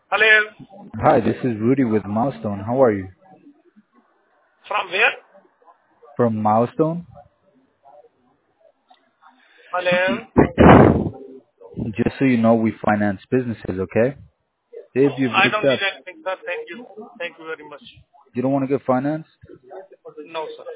Hello. Hi, this is Rudy with Milestone. How are you? From where? From Milestone? Hello. Just so you know, we finance businesses, okay? If you've I don't need accept, anything, sir. Thank you. Thank you very much. you don't want to get financed? No, sir.